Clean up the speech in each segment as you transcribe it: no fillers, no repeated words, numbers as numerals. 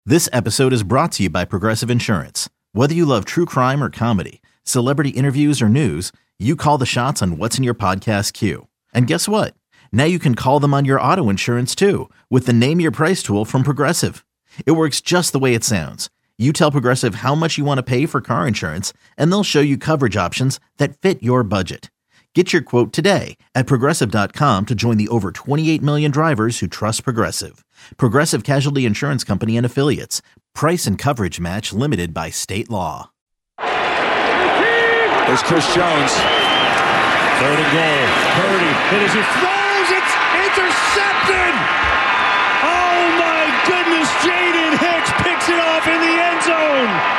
This episode is brought to you by Progressive Insurance. Whether you love true crime or comedy, celebrity interviews or news, you call the shots on what's in your podcast queue. And guess what? Now you can call them on your auto insurance too with the Name Your Price tool from Progressive. It works just the way it sounds. You tell Progressive how much you want to pay for car insurance, and they'll show you coverage options that fit your budget. Get your quote today at Progressive.com to join the over 28 million drivers who trust Progressive. Progressive Casualty Insurance Company and Affiliates. Price and coverage match limited by state law. There's Chris Jones. Third and goal. Purdy. It is. He throws. It's intercepted. Oh, my goodness. Jaden Hicks picks it off in the end zone.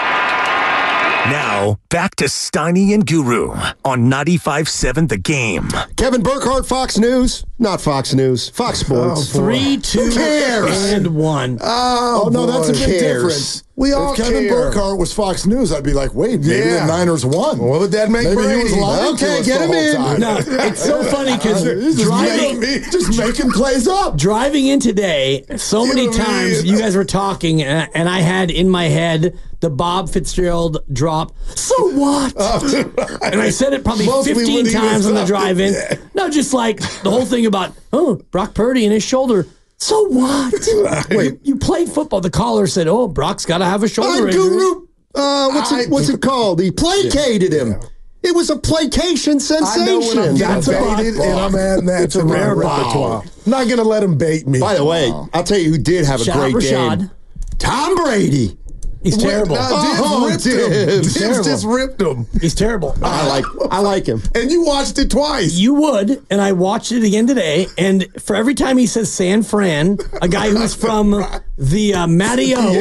Now, back to Steiny and Guru on 95.7 The Game. Kevin Burkhardt, Fox News. Not Fox News. Fox Sports. 3, 2, and 1. Oh no, that's a big difference. We all if Kevin Burkhardt was Fox News, I'd be like, wait, maybe the Niners won. What would that make maybe Brady? He was lying to us get him in. No, it's so funny because just making plays up. Driving in today, so many times you guys were talking, and I had in my head the Bob Fitzgerald drop. So what? And I said it probably 15 times on the drive-in. Yeah. No, just like the whole thing about Brock Purdy and his shoulder. So what? Wait, you played football. The caller said, Brock's got to have a shoulder injury. What's it called? He placated him. Yeah. It was a placation sensation. I know when I'm getting baited, and I'm adding that to my repertoire. I'm not going to let him bait me. By the way, I'll tell you who did have a great game. Tom Brady. He's terrible. Dibbs just ripped him. He's terrible. I like him. And you watched it twice. You would, and I watched it again today. And for every time he says San Fran, a guy who's from the Mateo,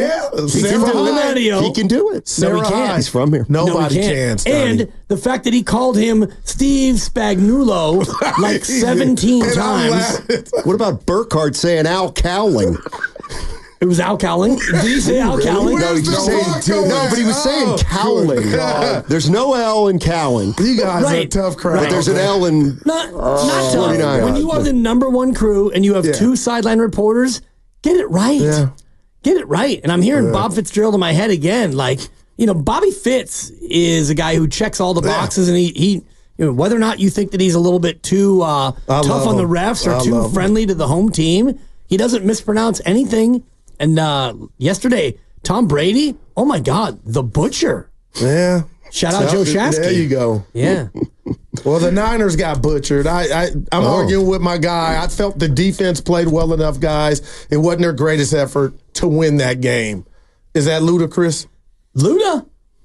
he can do it. No, he can't. He's from here. Nobody can. And the fact that he called him Steve Spagnuolo like 17 times. What about Burkhardt saying Al Cowling? It was Al Cowling. Did he say Al Cowling? No, but he was saying Cowling. There's no L in Cowling. You guys are a tough crowd. But there's an L in not tough. 49. When you are the number one crew and you have two sideline reporters, get it right. Yeah. Get it right. And I'm hearing Bob Fitzgerald in my head again. Like, Bobby Fitz is a guy who checks all the boxes, and he whether or not you think that he's a little bit too tough on the refs or too friendly to the home team, he doesn't mispronounce anything. And yesterday, Tom Brady, oh my God, the butcher. Yeah. Shout out Joe Shasky. There you go. Yeah. Well, the Niners got butchered. I'm arguing with my guy. I felt the defense played well enough, guys. It wasn't their greatest effort to win that game. Is that ludicrous? Luda?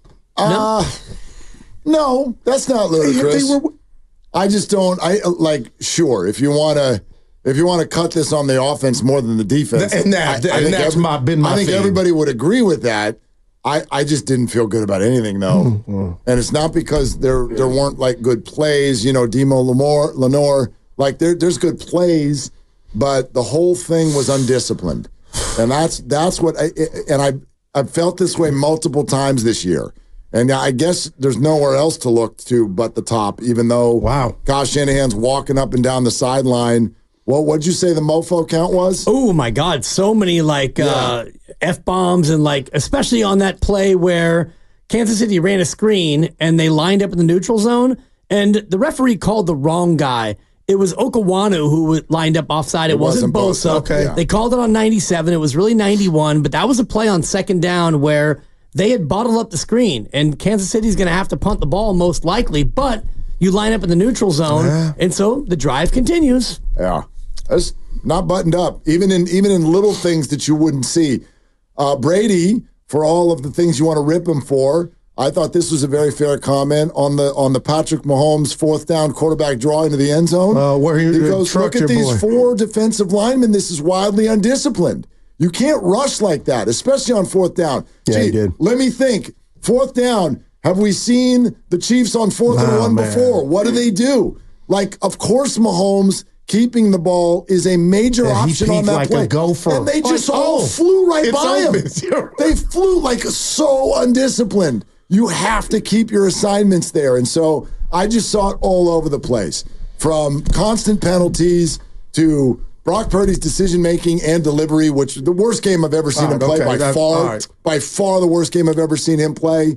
No, that's not ludicrous. I just don't. Sure, if you want to cut this on the offense more than the defense, I think everybody would agree with that. I just didn't feel good about anything, though. And it's not because there weren't good plays. Demo Lenore, there's good plays, but the whole thing was undisciplined, and that's what. I felt this way multiple times this year. And I guess there's nowhere else to look to but the top, even though Kyle Shanahan's walking up and down the sideline. Well, what'd you say the mofo count was? Oh, my God. So many, F-bombs and, especially on that play where Kansas City ran a screen and they lined up in the neutral zone, and the referee called the wrong guy. It was Okawanu who lined up offside. It wasn't Bosa. Okay. Yeah. They called it on 97. It was really 91, but that was a play on second down where they had bottled up the screen, and Kansas City's going to have to punt the ball most likely, but you line up in the neutral zone, and so the drive continues. Yeah. That's not buttoned up, even in little things that you wouldn't see. Brady, for all of the things you want to rip him for, I thought this was a very fair comment on the Patrick Mahomes fourth down quarterback draw into the end zone. Where he goes, look at these four defensive linemen. This is wildly undisciplined. You can't rush like that, especially on fourth down. Yeah, he did. Let me think. Fourth down. Have we seen the Chiefs on 4th and 1 before? What do? Of course, Mahomes keeping the ball is a major option on that play. A gopher. And they just all flew right by him. They flew so undisciplined. You have to keep your assignments there. And so I just saw it all over the place, from constant penalties to Brock Purdy's decision-making and delivery, which the worst game I've ever seen him play by far. By far the worst game I've ever seen him play.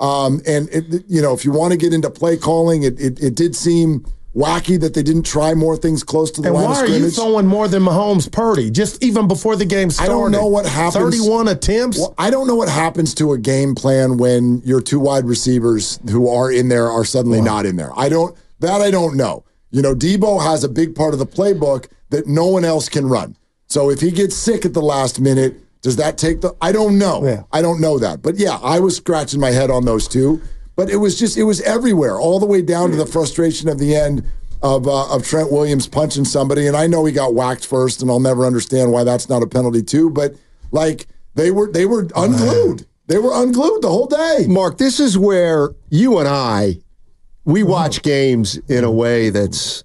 If you want to get into play calling, it did seem wacky that they didn't try more things close to the line of scrimmage. And why are you throwing more than Mahomes Purdy? Just even before the game started. I don't know what happens. 31 attempts? Well, I don't know what happens to a game plan when your 2 wide receivers who are in there are suddenly not in there. I don't know. Debo has a big part of the playbook that no one else can run. So if he gets sick at the last minute, does that take I don't know. Yeah. I don't know that. But yeah, I was scratching my head on those two. But it was everywhere, all the way down to the frustration of the end of Trent Williams punching somebody. And I know he got whacked first, and I'll never understand why that's not a penalty too. But they were unglued. They were unglued the whole day. Mark, this is where you and we watch games in a way that's,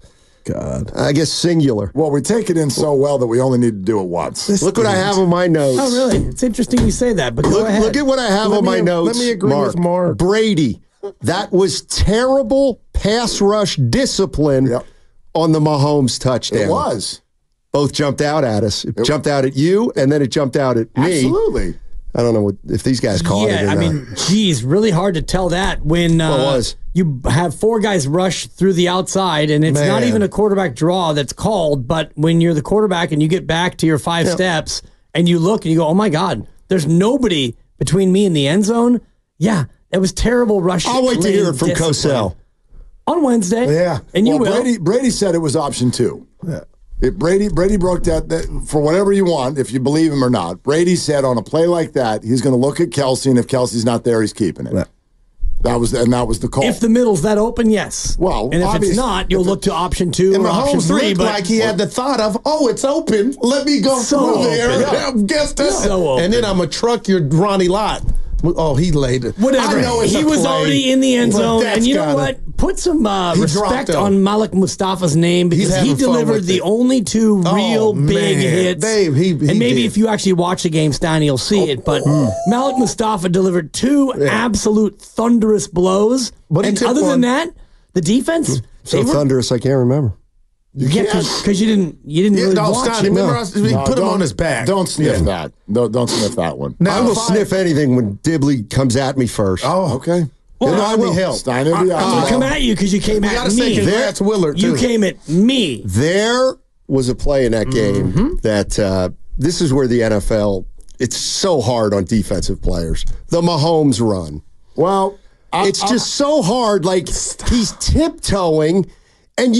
I guess, singular. Well, we take it in so well that we only need to do it once. Look what I have on my notes. Oh, really? It's interesting you say that, but go ahead. Look at what I have on my notes. Let me agree with Mark. Brady. That was terrible pass rush discipline on the Mahomes touchdown. It was. Both jumped out at us. It jumped out at you, and then it jumped out at me. Absolutely. I don't know if these guys called it or not. Yeah, geez, really hard to tell that when you have 4 guys rush through the outside, and it's not even a quarterback draw that's called, but when you're the quarterback and you get back to your 5 steps and you look and you go, oh, my God, there's nobody between me and the end zone. Yeah, it was terrible rush. I'll wait to hear it from Cosell. On Wednesday. Yeah. And you will. Brady said it was option 2. Yeah. Brady broke that for whatever you want, if you believe him or not. Brady said on a play like that, he's going to look at Kelsey, and if Kelsey's not there, he's keeping it. Yeah. That was the call. If the middle's that open, yes. Well, and if it's not, you'll look to option 2 and or option 3. Looked like he had the thought of, it's open. Let me go through there. Yeah. Guess that. So open. And then I'm going to truck your Ronnie Lott. Oh, he laid it. Whatever. He was already in the end zone. And you know what? Put some respect on Malik Mustafa's name, because he delivered the only 2 real big hits. Dave, and maybe if you actually watch the game, Steiny, you'll see it. But Malik Mustafa delivered 2 absolute thunderous blows. And other than that, the defense. So thunderous, I can't remember. Because you didn't really watch it. Remember, he put him on his back. Don't sniff that. Don't sniff that one. Now, I will sniff anything when Dibley comes at me first. Oh, okay. Well, I will. I'll come at you because you came at me. Congrats, Willard, you came at me. There was a play in that game that this is where the NFL, it's so hard on defensive players. The Mahomes run. Well, it's just so hard. Like, he's tiptoeing. And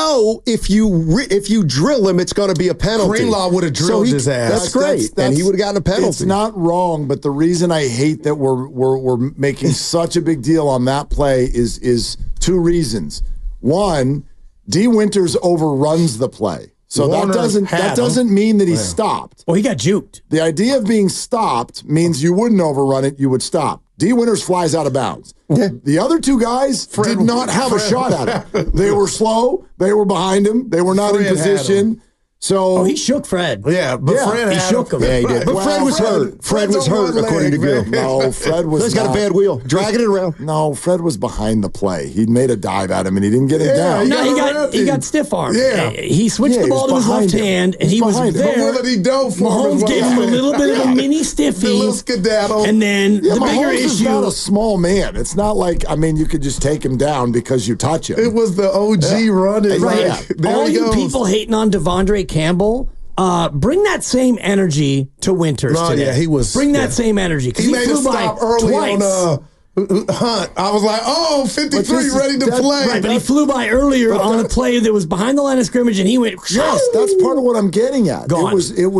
if you drill him, it's going to be a penalty. Greenlaw would have drilled his ass. That's great, and he would have gotten a penalty. It's not wrong, but the reason I hate that we're making such a big deal on that play is 2 reasons. One, D. Winters overruns the play, so that doesn't mean that he stopped. Well, he got juked. The idea of being stopped means you wouldn't overrun it; you would stop. D. Winters flies out of bounds. Yeah. The other 2 guys did not have a shot at him. They were slow. They were behind him. They were not in position. So he shook Fred. Yeah, but Fred shook him. Yeah, he did. But Fred was hurt. Fred was hurt, according to Gil. No, Fred was. Fred's got a bad wheel, dragging it around. No, Fred was behind the play. He made a dive at him, and he didn't get it down. No, he got stiff armed. Yeah, he switched the ball to his left hand, and he was there. Mahomes gave him a little bit of a mini stiffy, a little skedaddle, and then the bigger issue. Is not a small man. It's not like you could just take him down because you touch him. It was the OG running. Right. All you people hating on Devondre Campbell. Bring that same energy to Winters today. Yeah, he was. Bring that same energy. He made us stop early on Hunt. I was like, 53 ready to play. Right, but he flew by earlier on a play that was behind the line of scrimmage, and he went. Yes, that's part of what I'm getting at. It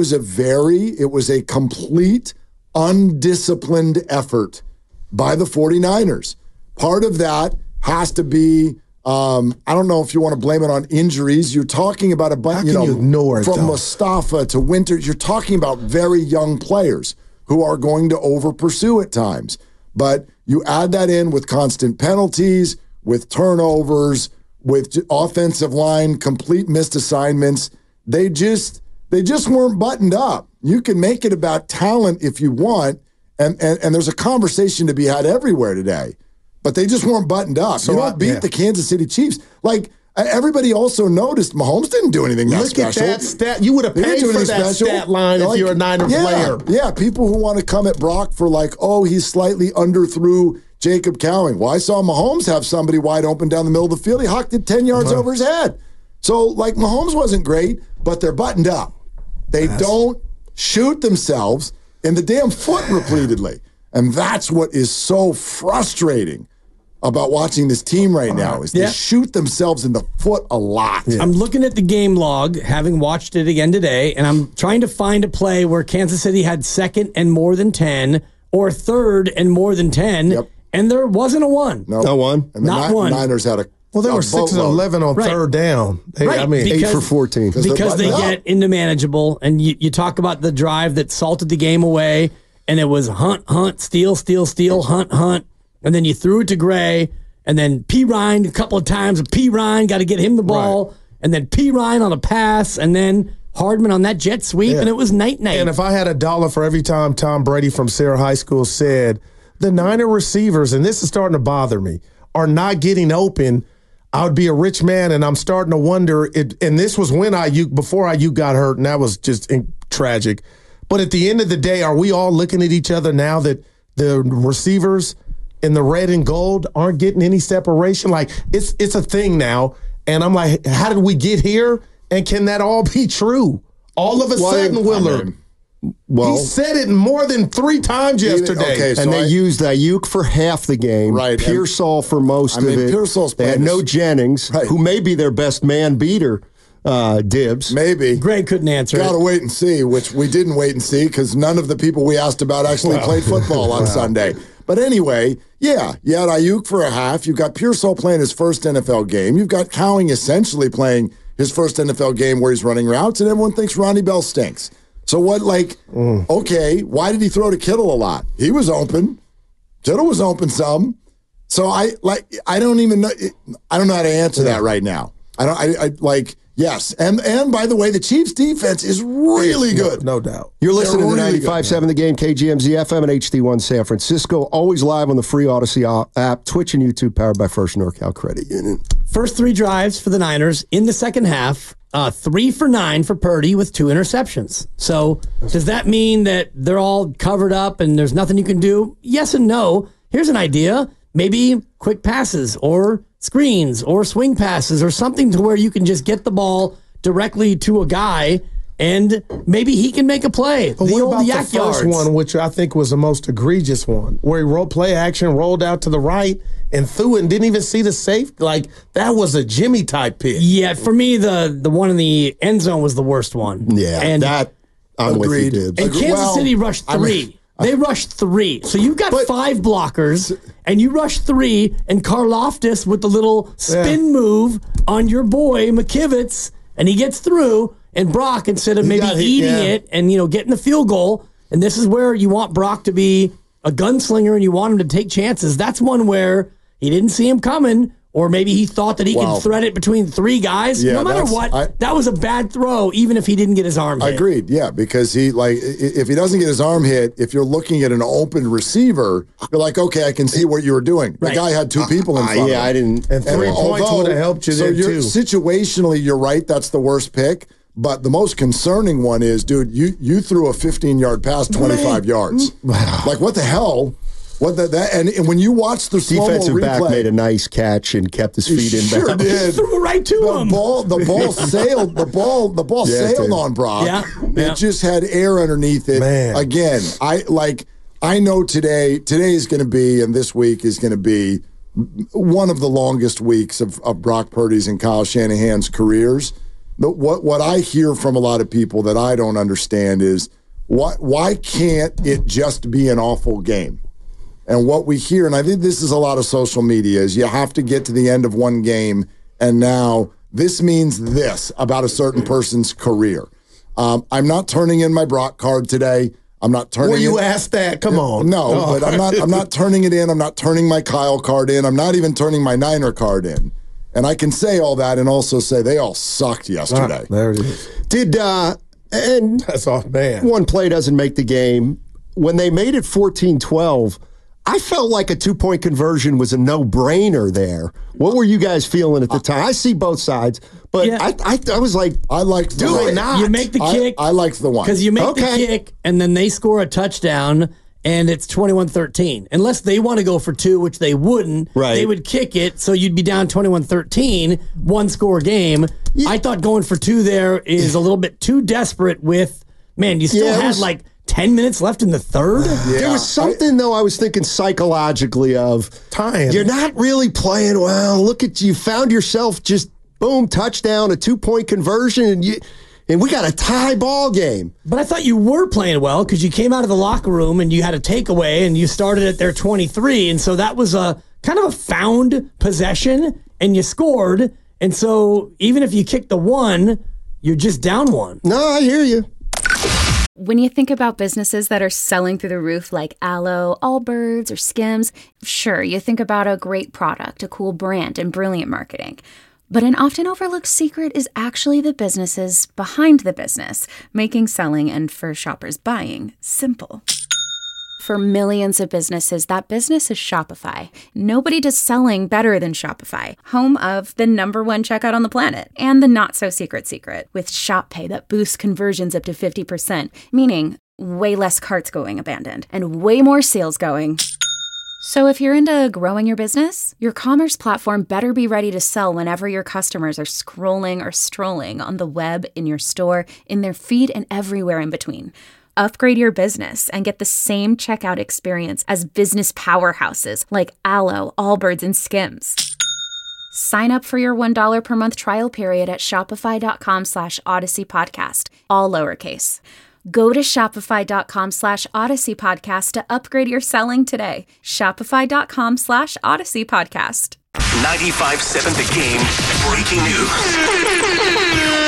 was a complete undisciplined effort by the 49ers. Part of that has to be. I don't know if you want to blame it on injuries. You're talking about a bunch, from Mustafa to Winters. You're talking about very young players who are going to over-pursue at times. But you add that in with constant penalties, with turnovers, with offensive line, complete missed assignments. They just weren't buttoned up. You can make it about talent if you want, and there's a conversation to be had everywhere today. But they just weren't buttoned up. So you don't beat the Kansas City Chiefs. Like, everybody also noticed Mahomes didn't do anything that special. Look at that stat. You would have paid for that stat line if you're a Niner player. Yeah, people who want to come at Brock for he's slightly underthrew Jacob Cowing. Well, I saw Mahomes have somebody wide open down the middle of the field. He hucked it 10 yards over his head. So, Mahomes wasn't great, but they're buttoned up. They don't shoot themselves in the damn foot repeatedly. And that's what is so frustrating about watching this team right now is they shoot themselves in the foot a lot. Yeah. I'm looking at the game log, having watched it again today, and I'm trying to find a play where Kansas City had second and more than 10 or third and more than 10, and there wasn't a one. No. Not one. And the Niners had a Well, they were 6 and 11 on third down. Right. I mean, because, 8 for 14. Because they get into manageable, and you talk about the drive that salted the game away, and it was hunt, steal, hunt. And then you threw it to Gray, and then P. Ryan a couple of times. P. Ryan got to get him the ball, and then P. Ryan on a pass, and then Hardman on that jet sweep, and it was night-night. And if I had $1 for every time Tom Brady from Sarah High School said, the Niner receivers, and this is starting to bother me, are not getting open, I would be a rich man, and I'm starting to wonder, and this was when before Ayuk got hurt, and that was just tragic. But at the end of the day, are we all looking at each other now that the receivers – in the red and gold aren't getting any separation? It's a thing now. And I'm like, how did we get here? And can that all be true? All of a sudden, Willard. He said it more than 3 times yesterday. Okay, so and they used Ayuk for half the game. Right. Pearsall for most of it. Pearsall's they had no Jennings, who may be their best man beater. Dibs. Maybe. Greg couldn't answer it. Got to wait and see, which we didn't wait and see because none of the people we asked about actually played football on Sunday. But anyway, you had Ayuk for a half. You've got Pearsall playing his first NFL game. You've got Cowing essentially playing his first NFL game where he's running routes, and everyone thinks Ronnie Bell stinks. So what, okay, why did he throw to Kittle a lot? He was open. Kittle was open some. So I don't even know. I don't know how to answer that right now. Yes, and by the way, the Chiefs' defense is really good. No doubt. You're listening to 95.7 The Game, KGMZ FM and HD1 San Francisco. Always live on the free Odyssey app, Twitch and YouTube, powered by First NorCal Credit Union. First 3 drives for the Niners in the second half, 3 for 9 for Purdy with 2 interceptions. So does that mean that they're all covered up and there's nothing you can do? Yes and no. Here's an idea. Maybe quick passes or screens or swing passes or something to where you can just get the ball directly to a guy and maybe he can make a play. But what about the first one, which I think was the most egregious one, where he play action, rolled out to the right and threw it and didn't even see the safe? That was a Jimmy type pick. Yeah, for me, the one in the end zone was the worst one. Yeah, and that I'm with you, Dibs. And Kansas City rushed 3. They rushed 3. So you've got 5 blockers, and you rush 3, and Karlaftis with the little spin move on your boy, McKivitz, and he gets through, and Brock, instead of maybe eating it and, getting the field goal, and this is where you want Brock to be a gunslinger and you want him to take chances. That's one where he didn't see him coming, or maybe he thought that he could thread it between 3 guys. No matter what, that was a bad throw, even if he didn't get his arm hit. Agreed, yeah, because if he doesn't get his arm hit, if you're looking at an open receiver, you're like, okay, I can see what you were doing. The guy had 2 people in front of him. Yeah, I didn't. And 3 points would have helped you there, too. Situationally, you're right, that's the worst pick. But the most concerning one is, dude, you threw a 15-yard pass 25 yards. Wow. What the hell? And when you watch the slow-mo defensive replay, back made a nice catch and kept his feet in sure bounds. Did. Threw it right to him. The ball sailed. The ball sailed on Brock. Yeah. It just had air underneath it. Man. Again, I know today is going to be, and this week is going to be one of the longest weeks of Brock Purdy's and Kyle Shanahan's careers. What I hear from a lot of people that I don't understand is why can't it just be an awful game? And what we hear, and I think this is a lot of social media, is you have to get to the end of one game, and now this means this about a certain person's career. I'm not turning in my Brock card today. I'm not turning. Well, you asked that. Come on. No, but I'm not turning it in. I'm not turning my Kyle card in. I'm not even turning my Niner card in. And I can say all that and also say they all sucked yesterday. There it is. And that's off, man. One play doesn't make the game. When they made it 14-12, I felt like a 2-point conversion was a no-brainer there. What were you guys feeling at the time? I see both sides, but I was like, I liked do it not. You make the kick. I liked the one. Because you make the kick, and then they score a touchdown, and it's 21-13. Unless they want to go for 2, which they wouldn't, they would kick it, so you'd be down 21-13, one-score game. Yeah. I thought going for 2 there is a little bit too desperate with, man, you still had like 10 minutes left in the third? Yeah. There was something, though, I was thinking psychologically of time. You're not really playing well. Look at you. Found yourself just, boom, touchdown, a 2-point conversion, and we got a tie ball game. But I thought you were playing well because you came out of the locker room and you had a takeaway and you started at their 23. And so that was a kind of a found possession and you scored. And so even if you kick the 1, you're just down 1. No, I hear you. When you think about businesses that are selling through the roof like Aloe, Allbirds, or Skims, sure, you think about a great product, a cool brand, and brilliant marketing. But an often overlooked secret is actually the businesses behind the business, making selling and for shoppers buying simple. For millions of businesses, that business is Shopify. Nobody does selling better than Shopify, home of the #1 checkout on the planet and the not-so-secret secret with Shop Pay that boosts conversions up to 50%, meaning way less carts going abandoned and way more sales going. So if you're into growing your business, your commerce platform better be ready to sell whenever your customers are scrolling or strolling on the web, in your store, in their feed, and everywhere in between. Upgrade your business and get the same checkout experience as business powerhouses like Aloe, Allbirds, and Skims. Sign up for your $1 per month trial period at shopify.com/Odyssey Podcast, all lowercase. Go to shopify.com/Odyssey Podcast to upgrade your selling today. Shopify.com/Odyssey Podcast. 95.7 The Game breaking news.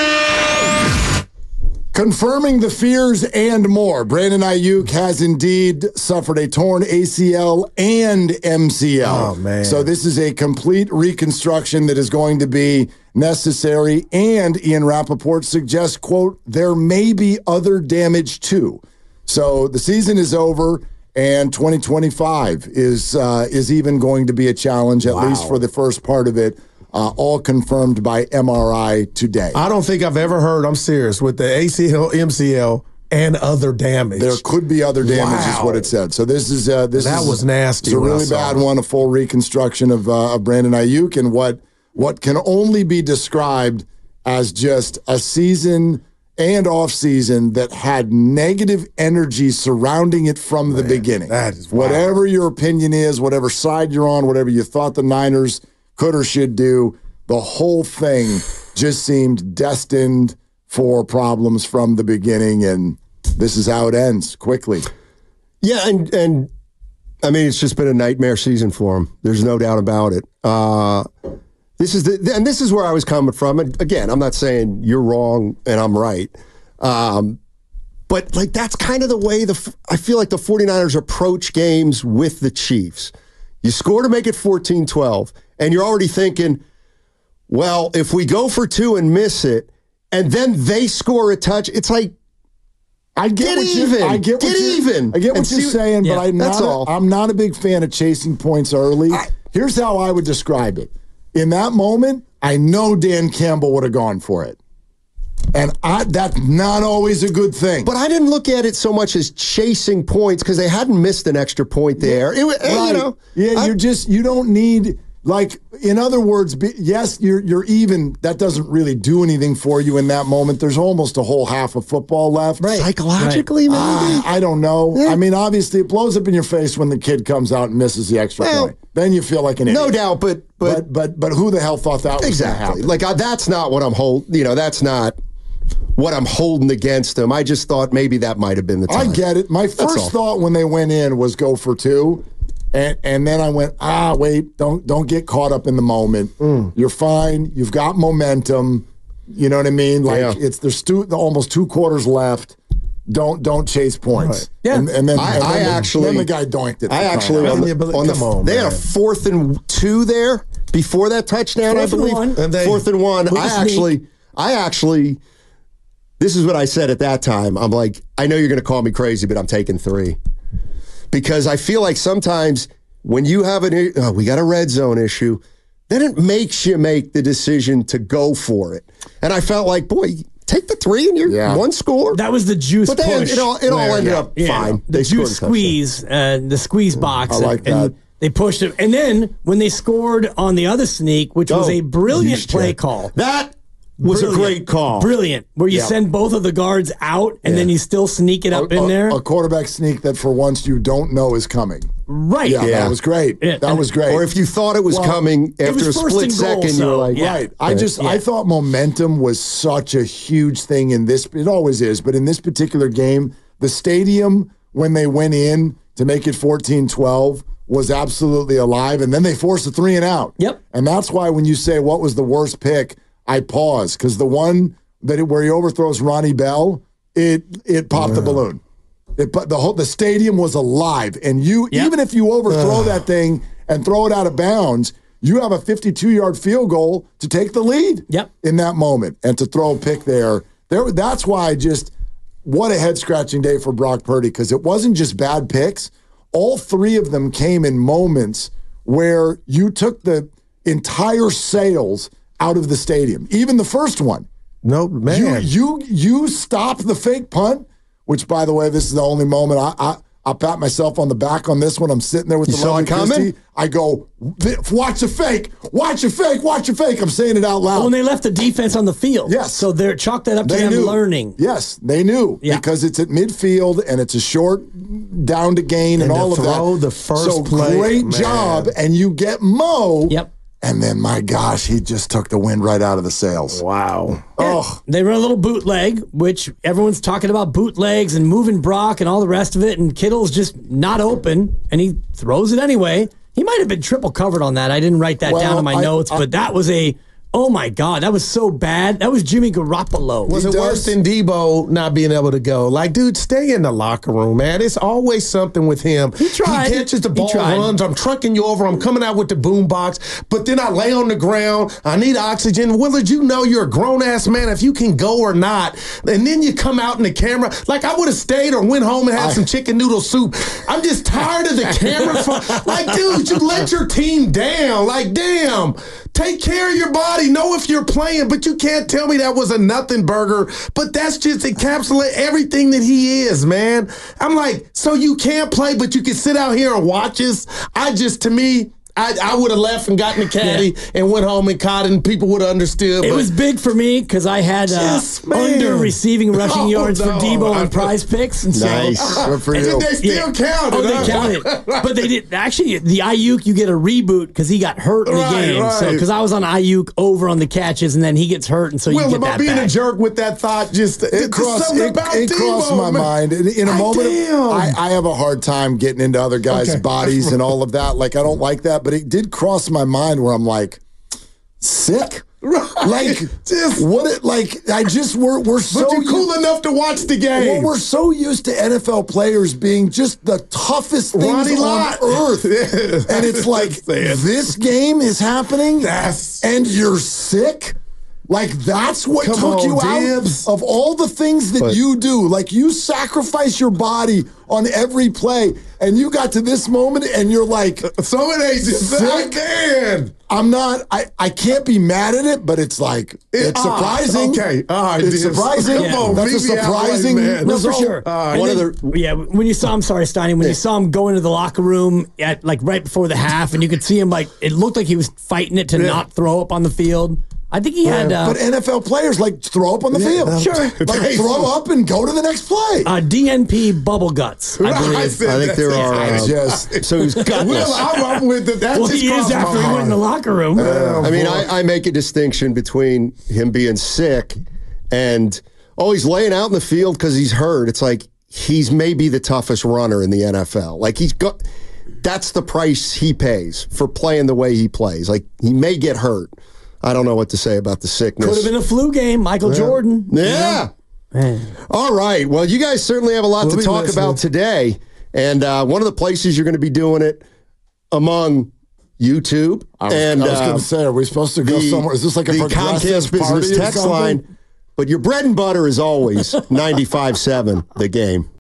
Confirming the fears and more, Brandon Ayuk has indeed suffered a torn ACL and MCL. Oh, man. So this is a complete reconstruction that is going to be necessary. And Ian Rappaport suggests, quote, there may be other damage too. So the season is over, and 2025 is even going to be a challenge, at least for the first part of it. All confirmed by MRI today. I don't think I've ever heard, I'm serious, with the ACL, MCL, and other damage. There could be other damage is what it said. So this is that was nasty. It's a really bad one, a full reconstruction of Brandon Ayuk, and what can only be described as just a season and off season that had negative energy surrounding it from the beginning. That is whatever your opinion is, whatever side you're on, whatever you thought the Niners could or should do, the whole thing just seemed destined for problems from the beginning, and this is how it ends, quickly. Yeah, and I mean, it's just been a nightmare season for him. There's no doubt about it. This is where I was coming from. And again, I'm not saying you're wrong and I'm right. But like that's kind of the way I feel like the 49ers approach games with the Chiefs. You score to make it 14-12. And you're already thinking, well, if we go for 2 and miss it, and then they score a touch, it's like, I get what you're saying, but I'm not a big fan of chasing points early. Here's how I would describe it. In that moment, I know Dan Campbell would have gone for it. And that's not always a good thing. But I didn't look at it so much as chasing points because they hadn't missed an extra point there. You don't need... Like, in other words, yes, you're even. That doesn't really do anything for you in that moment. There's almost a whole half of football left. Right. Psychologically, maybe? I don't know. Yeah. I mean, obviously, it blows up in your face when the kid comes out and misses the extra point. Then you feel like an idiot. No doubt, but who the hell thought that was exactly? Like, that's not what I'm holding. That's not what I'm holding against him. I just thought maybe that might have been the time. I get it. My first thought when they went in was go for 2. And then I went, wait, don't get caught up in the moment. You're fine. You've got momentum. You know what I mean? Like there's almost 2 quarters left. Don't chase points. Right. Yeah. And then the guy doinked it. They had a 4th and 2 there before that touchdown, I believe. 4th and 1. I actually, this is what I said at that time. I'm like, I know you're going to call me crazy, but I'm taking 3. because I feel like sometimes when you have we got a red zone issue, then it makes you make the decision to go for it. And I felt like, boy, take the 3 and you're one score. That was the juice push. But it all ended up fine. The juice squeeze, the squeeze box. I like that. And they pushed it. And then when they scored on the other sneak, which was a brilliant play call. That was a great call. Brilliant. Where you send both of the guards out and then you still sneak it up in there. A quarterback sneak that for once you don't know is coming. Right. Yeah, that was great. That was great. Or if you thought it was coming after a split second, you were like, right. I thought momentum was such a huge thing in this. It always is. But in this particular game, the stadium, when they went in to make it 14-12, was absolutely alive. And then they forced a 3 and out. Yep. And that's why when you say what was the worst pick, I pause. Because the one where he overthrows Ronnie Bell, it popped the balloon. The stadium was alive, and even if you overthrow that thing and throw it out of bounds, you have a 52-yard field goal to take the lead in that moment, and to throw a pick there. That's why what a head-scratching day for Brock Purdy, because it wasn't just bad picks. All 3 of them came in moments where you took the entire sails out of the stadium. Even the first one. No, man. You stop the fake punt, which, by the way, this is the only moment I pat myself on the back on this one. I'm sitting there with the lovely Christy. I go, watch the fake, watch the fake, watch the fake. I'm saying it out loud. Well, and they left the defense on the field. Yes. So they're chalk that up to them learning. Yes, they knew. Yeah. Because it's at midfield and it's a short down to gain and all of that. The first play. Great job. And you get Mo. Yep. And then, my gosh, he just took the wind right out of the sails. Wow. Oh. They run a little bootleg, which everyone's talking about bootlegs and moving Brock and all the rest of it, and Kittle's just not open, and he throws it anyway. He might have been triple covered on that. I didn't write that down in my notes, but that was oh my God, that was so bad. That was Jimmy Garoppolo. Was it worse than Debo not being able to go? Like, dude, stay in the locker room, man. It's always something with him. He tried. He catches the ball, runs. I'm trucking you over. I'm coming out with the boom box. But then I lay on the ground. I need oxygen. Willard, you know you're a grown-ass man if you can go or not. And then you come out in the camera. Like, I would have stayed or went home and had some chicken noodle soup. I'm just tired of the camera. Like, dude, you let your team down. Like, damn. Take care of your body. Know if you're playing, but you can't tell me that was a nothing burger. But that's just encapsulate everything that he is, man. I'm like, so you can't play, but you can sit out here and watch us. To me, I would have left and gotten a caddy and went home and caught it, and people would have understood. It was big for me because I had under receiving rushing yards for Debo on Prize Picks. And nice. Good for you. Did they still count? Oh, they counted. But they did. Actually, the Ayuk, you get a reboot because he got hurt in the game. Right. So, because I was on Ayuk over on the catches, and then he gets hurt, and so you get that back. Being a jerk with that thought, it crossed my mind. In a moment, I have a hard time getting into other guys' bodies and all of that. Like, I don't like that. But it did cross my mind where I'm like, sick? Right. Like, we're so... But you're cool enough to watch the game. Well, we're so used to NFL players being just the toughest things on earth. And it's like, this game is happening and you're sick? Like, that's what took you out of all the things that you do. Like, you sacrifice your body on every play, and you got to this moment, and you're like, so it ain't just that bad. I'm not, I can't be mad at it, but it's like, it's surprising. Okay, all right. It's surprising. Come on, that's a surprising for sure. When you saw him, Steiny, when you saw him go into the locker room at like right before the half, and you could see him like, it looked like he was fighting it to not throw up on the field. I think he had... but NFL players, like, throw up on the field. Sure. Like, throw up and go to the next play. DNP bubble guts, I believe. I think there are... so he's gutless. I'm with it. Well, he is after he went in the locker room. I mean, I make a distinction between him being sick and, he's laying out in the field because he's hurt. It's like, he's maybe the toughest runner in the NFL. Like, that's the price he pays for playing the way he plays. Like, he may get hurt. I don't know what to say about the sickness. Could have been a flu game, Michael Jordan. Yeah. All right. Well, you guys certainly have a lot to talk about today. And one of the places you're going to be doing it among YouTube. I was going to say, are we supposed to go somewhere? Is this like a Comcast Business text line? But your bread and butter is always 95.7 The Game.